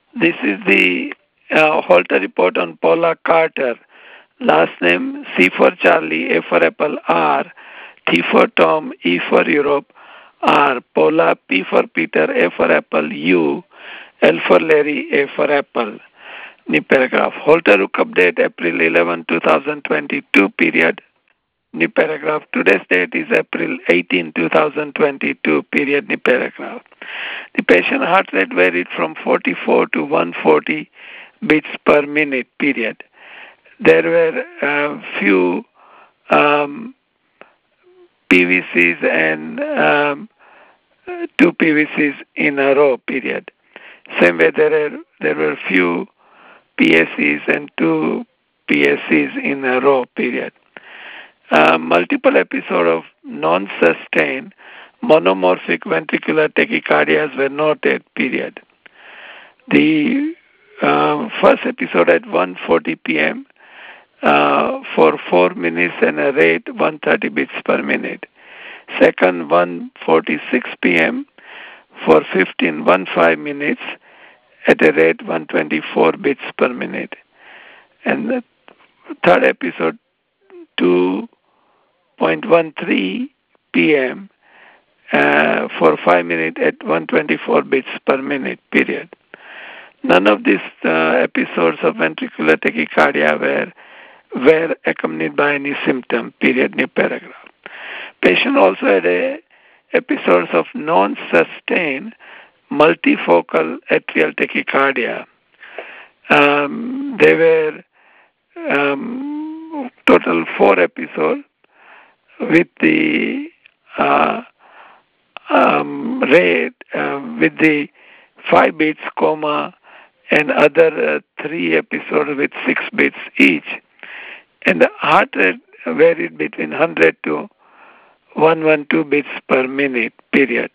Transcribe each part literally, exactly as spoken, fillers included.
This is the uh, Holter report on Paula Carter. Last name C for Charlie, A for Apple, R, T for Tom, E for Europe, R, Paula, P for Peter, A for Apple, U, L for Larry, A for Apple. New paragraph. Holter Rook update April eleventh, twenty twenty-two period. New paragraph. Today's date is April eighteenth, twenty twenty-two period. New paragraph. The patient heart rate varied from forty-four to one hundred forty beats per minute period. There were a few um, P V Cs and um, two P V Cs in a row period. Same way there are there were few P S Cs and two P S Cs in a row period. Uh, multiple episodes of non-sustained monomorphic ventricular tachycardias were noted period. The uh, first episode at one forty p.m. Uh, for four minutes and a rate one hundred thirty beats per minute. Second, one forty-six p.m. for fifteen, fifteen minutes at a rate one hundred twenty-four beats per minute. And the third episode, two thirteen p.m. Uh, for five minutes at one hundred twenty-four beats per minute, period. None of these uh, episodes of ventricular tachycardia were were accompanied by any symptom, period, new paragraph. Patient also had a, episodes of non-sustained multifocal atrial tachycardia. Um, they were um, total four episodes with the uh, um, rate, uh, with the five beats coma and other uh, three episodes with six beats each. And the heart rate varied between one hundred to one hundred twelve beats per minute, period.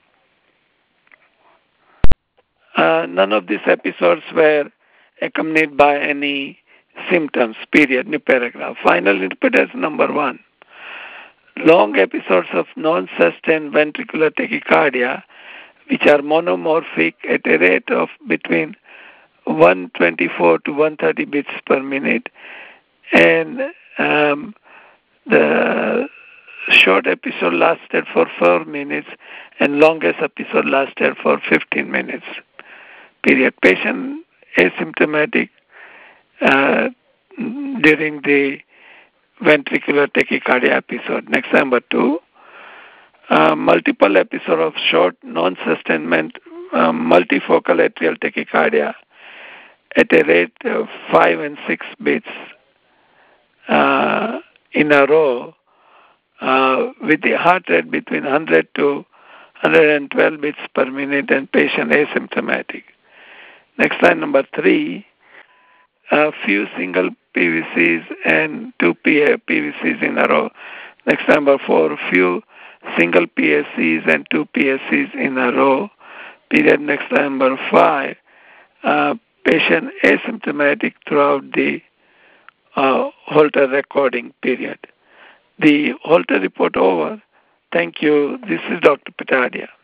Uh, none of these episodes were accompanied by any symptoms, period, new paragraph. Final interpretation number one. Long episodes of non-sustained ventricular tachycardia, which are monomorphic at a rate of between one hundred twenty-four to one hundred thirty beats per minute, and um, the short episode lasted for four minutes and longest episode lasted for fifteen minutes, period. Patient asymptomatic uh, during the ventricular tachycardia episode. Next, number two. Uh, multiple episodes of short non-sustainment uh, multifocal atrial tachycardia at a rate of five and six beats uh, in a row, uh, with the heart rate between one hundred to one hundred twelve beats per minute and patient asymptomatic. Next line number three, a few single P V Cs and two P V Cs in a row. Next number four, few single P S Cs and two P S Cs in a row. Period. Next number five, uh, patient asymptomatic throughout the uh, Holter recording period. The Holter report over. Thank you. This is Doctor Patadia.